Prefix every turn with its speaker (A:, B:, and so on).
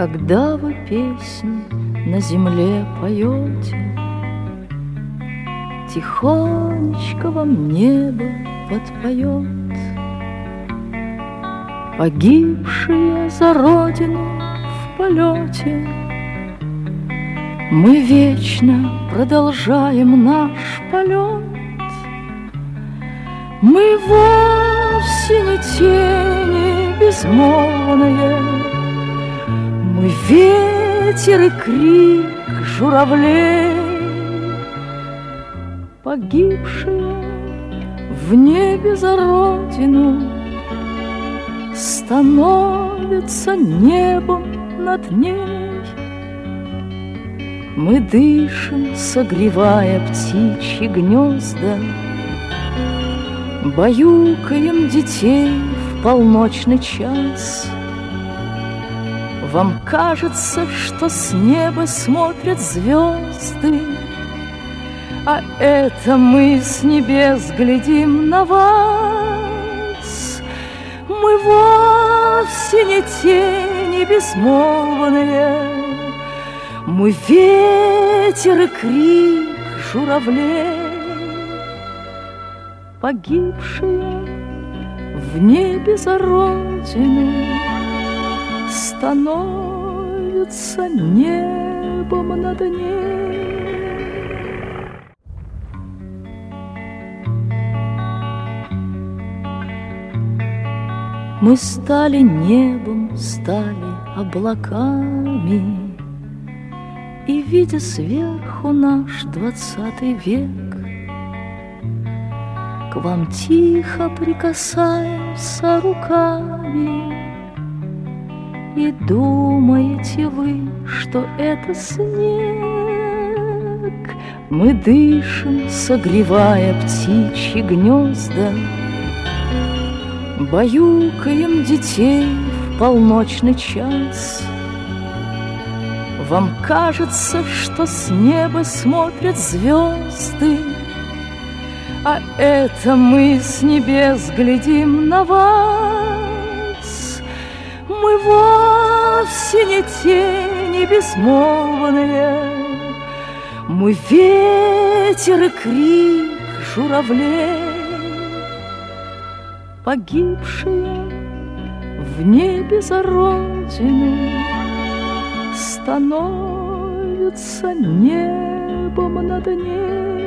A: Когда вы песни на земле поете, тихонечко вам небо подпоет. Погибшие за родину в полете, мы вечно продолжаем наш полет. Мы вовсе не тени безмолвные, мы ветер и крик журавлей. Погибшие в небе за родину становятся небом над ней. Мы дышим, согревая птичьи гнезда, баюкаем детей в полночный час. Вам кажется, что с неба смотрят звезды, а это мы с небес глядим на вас. Мы вовсе не тени безмолвные, мы ветер и крик журавлей. Погибшие в небе за родину становятся небом над ней. Мы стали небом, стали облаками, и, видя сверху наш 20 век, к вам тихо прикасаемся руками. И думаете вы, что это снег? Мы дышим, согревая птичьи гнезда, баюкаем детей в полночный час. Вам кажется, что с неба смотрят звезды, а это мы с небес глядим на вас. Мы вовсе не тени безмолвные, мы ветер и крик журавлей. Погибшие в небе за родину становятся небом над ней.